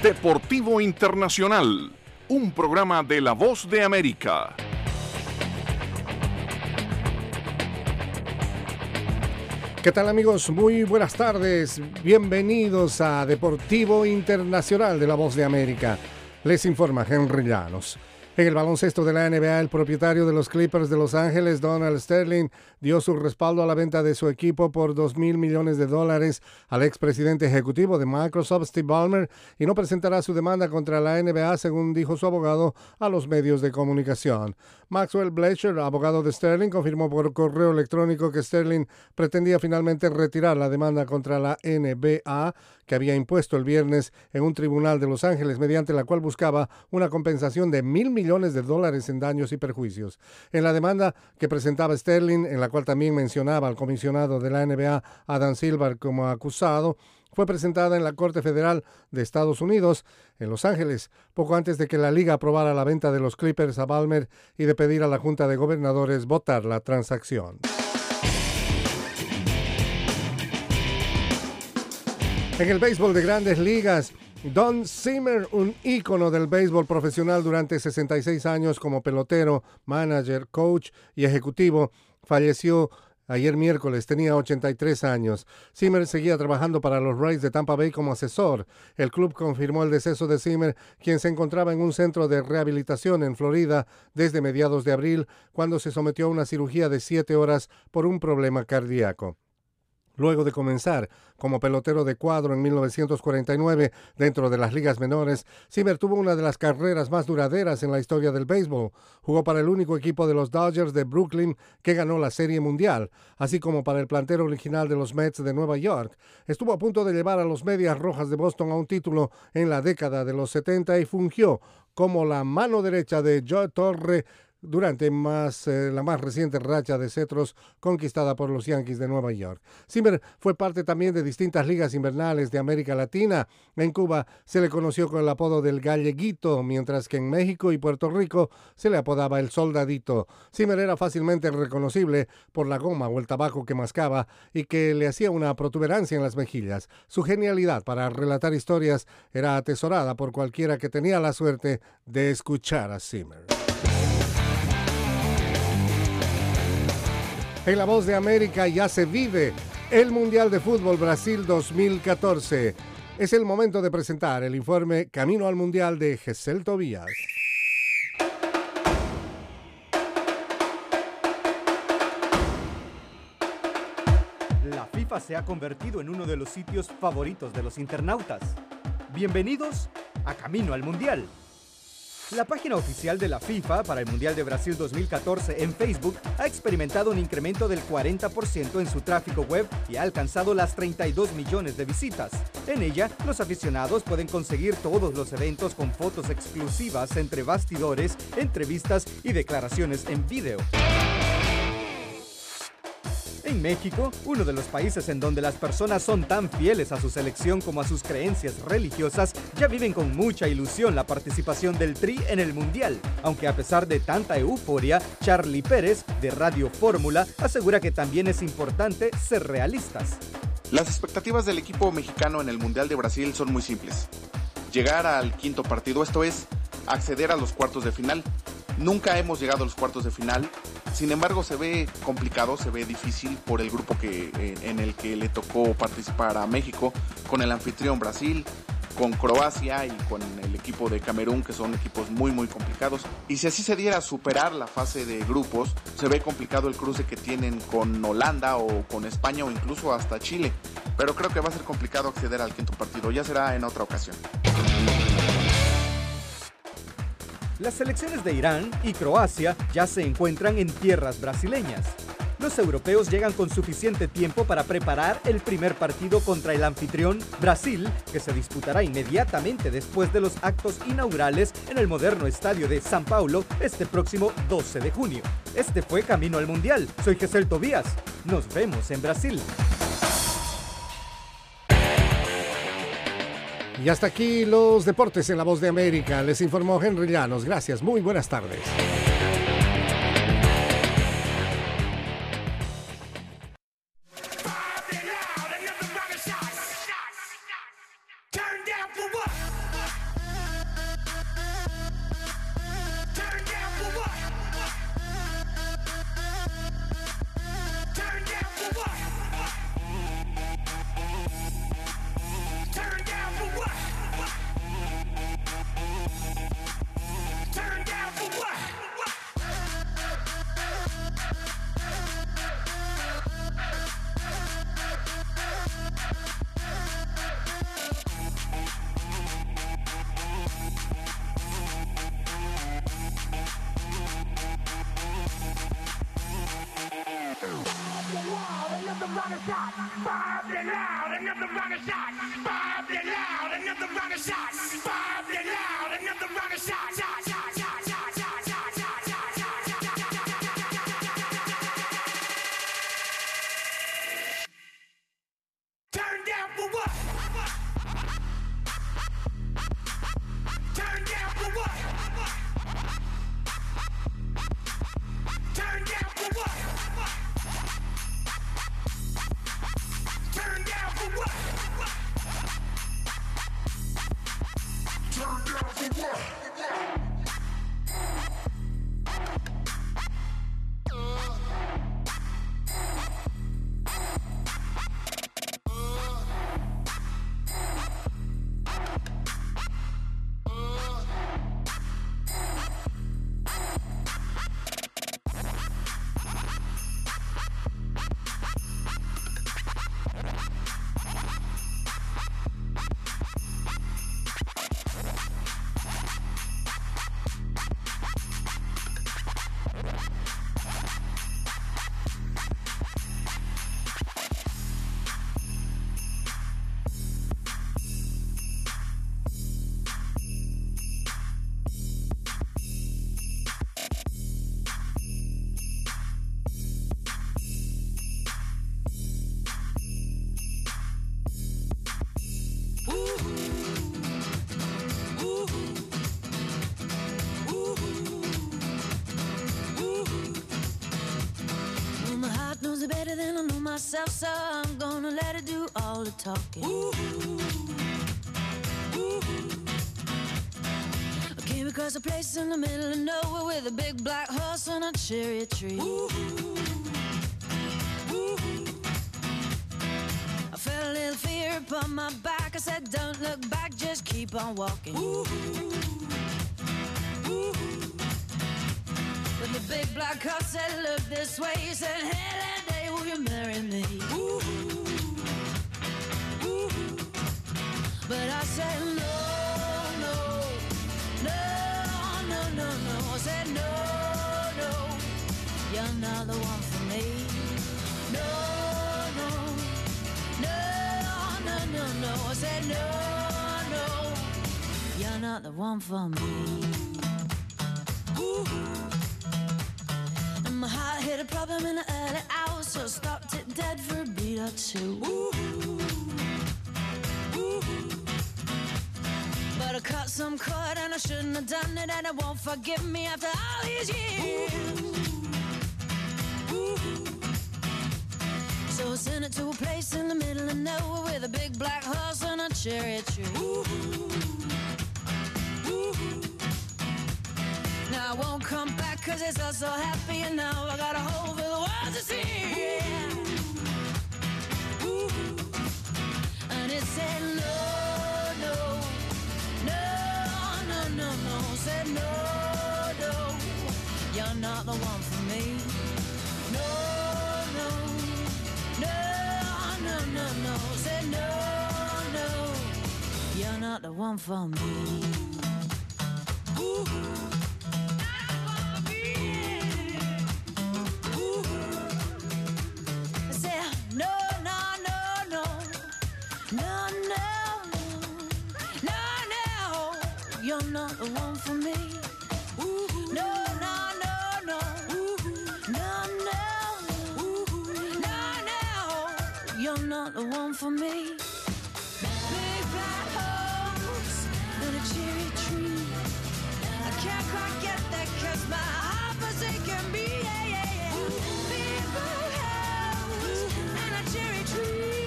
Deportivo Internacional, un programa de La Voz de América. ¿Qué tal, amigos? Muy buenas tardes. Bienvenidos a Deportivo Internacional de La Voz de América. Les informa Henry Llanos. En el baloncesto de la NBA, el propietario de los Clippers de Los Ángeles, Donald Sterling, dio su respaldo a la venta de su equipo por $2,000 millones al expresidente ejecutivo de Microsoft, Steve Ballmer, y no presentará su demanda contra la NBA, según dijo su abogado a los medios de comunicación. Maxwell Bleacher, abogado de Sterling, confirmó por correo electrónico que Sterling pretendía finalmente retirar la demanda contra la NBA que había impuesto el viernes en un tribunal de Los Ángeles, mediante la cual buscaba una compensación de $1,000 millones en daños y perjuicios. En la demanda que presentaba Sterling, en la cual también mencionaba al comisionado de la NBA, Adam Silver, como acusado, fue presentada en la Corte Federal de Estados Unidos, en Los Ángeles, poco antes de que la Liga aprobara la venta de los Clippers a Ballmer y de pedir a la Junta de Gobernadores votar la transacción. En el béisbol de Grandes Ligas, Don Zimmer, un ícono del béisbol profesional durante 66 años como pelotero, manager, coach y ejecutivo, falleció ayer miércoles. Tenía 83 años. Zimmer seguía trabajando para los Rays de Tampa Bay como asesor. El club confirmó el deceso de Zimmer, quien se encontraba en un centro de rehabilitación en Florida desde mediados de abril, cuando se sometió a una cirugía de 7 horas por un problema cardíaco. Luego de comenzar como pelotero de cuadro en 1949 dentro de las ligas menores, Zimmer tuvo una de las carreras más duraderas en la historia del béisbol. Jugó para el único equipo de los Dodgers de Brooklyn que ganó la Serie Mundial, así como para el plantel original de los Mets de Nueva York. Estuvo a punto de llevar a los Medias Rojas de Boston a un título en la década de los 70 y fungió como la mano derecha de Joe Torre durante la más reciente racha de cetros conquistada por los Yankees de Nueva York. Zimmer fue parte también de distintas ligas invernales de América Latina. En Cuba se le conoció con el apodo del Galleguito, mientras que en México y Puerto Rico se le apodaba el Soldadito. Zimmer era fácilmente reconocible por la goma o el tabaco que mascaba y que le hacía una protuberancia en las mejillas. Su genialidad para relatar historias era atesorada por cualquiera que tenía la suerte de escuchar a Zimmer. En La Voz de América ya se vive el Mundial de Fútbol Brasil 2014. Es el momento de presentar el informe Camino al Mundial de Gesell Tobías. La FIFA se ha convertido en uno de los sitios favoritos de los internautas. Bienvenidos a Camino al Mundial. La página oficial de la FIFA para el Mundial de Brasil 2014 en Facebook ha experimentado un incremento del 40% en su tráfico web y ha alcanzado las 32 millones de visitas. En ella, los aficionados pueden conseguir todos los eventos con fotos exclusivas entre bastidores, entrevistas y declaraciones en video. En México, uno de los países en donde las personas son tan fieles a su selección como a sus creencias religiosas, ya viven con mucha ilusión la participación del Tri en el Mundial. Aunque a pesar de tanta euforia, Charlie Pérez, de Radio Fórmula, asegura que también es importante ser realistas. Las expectativas del equipo mexicano en el Mundial de Brasil son muy simples. Llegar al quinto partido, esto es, acceder a los cuartos de final. Nunca hemos llegado a los cuartos de final, sin embargo se ve complicado, se ve difícil por el grupo en el que le tocó participar a México, con el anfitrión Brasil, con Croacia y con el equipo de Camerún, que son equipos muy muy complicados. Y si así se diera superar la fase de grupos, se ve complicado el cruce que tienen con Holanda o con España o incluso hasta Chile. Pero creo que va a ser complicado acceder al quinto partido, ya será en otra ocasión. Las selecciones de Irán y Croacia ya se encuentran en tierras brasileñas. Los europeos llegan con suficiente tiempo para preparar el primer partido contra el anfitrión Brasil, que se disputará inmediatamente después de los actos inaugurales en el moderno estadio de São Paulo este próximo 12 de junio. Este fue Camino al Mundial. Soy Gesell Tobías. Nos vemos en Brasil. Y hasta aquí los deportes en La Voz de América. Les informó Henry Llanos. Gracias, muy buenas tardes. shot. Bob it loud, another round of shot. Bob it loud, another round of shot. Bob it loud, another round of shot. Shot, shot, shot, shot, shot, shot, shot, shot, shot, shot, shot. Turn down for what? Turn down for what? Turn down for what? Turn down for what? Turn down for what? So I'm gonna let it do all the talking. Ooh, ooh. I came across a place in the middle of nowhere with a big black horse and a cherry tree. Ooh, ooh. I felt a little fear upon my back. I said, don't look back, just keep on walking. Ooh, ooh. But the big black horse said, look this way. He said, hey, that day will you marry me? Ooh, ooh. But I said, no, no, no, no, no, no. I said, no, no, you're not the one for me. No, no, no, no, no, no. I said, no, no, you're not the one for me. Ooh. My heart hit a problem in the early hours, so I stopped it dead for a beat or two. Ooh, ooh. But I cut some cord and I shouldn't have done it, and it won't forgive me after all these years. Ooh. So I sent it to a place in the middle of nowhere with a big black horse and a cherry tree. Ooh. Now I won't come back 'cause it's all so happy, and now I got a hole for the world to see. Yeah. Ooh. And it said no, no, no, no, no, no. Said no, no, you're not the one for me. No, no, no, no, no, no. Said no, no, you're not the one for me. Ooh. You're not the one for me. Ooh, no, no, no, no. Ooh, no, no. Ooh, no, no. You're not the one for me. Big black horse and a cherry tree. I can't quite get that 'cause my heart forsaken me. Yeah, yeah, yeah. Big black horse and a cherry tree.